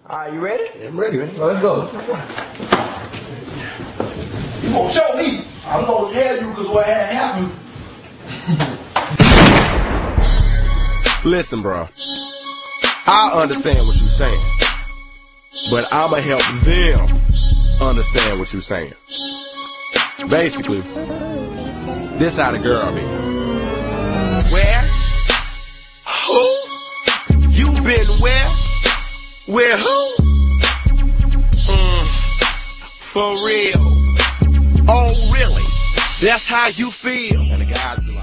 Alright, you ready? Yeah, I'm ready, man. Well, let's go. You gonna show me? I'm gonna tell you because what had happened. Listen, bro. I understand what you're saying, but I'ma help them understand what you're saying. Basically, this how the girl be. Where? Who? You been where? Where who? For real. Oh, really? That's how you feel? And the guys do.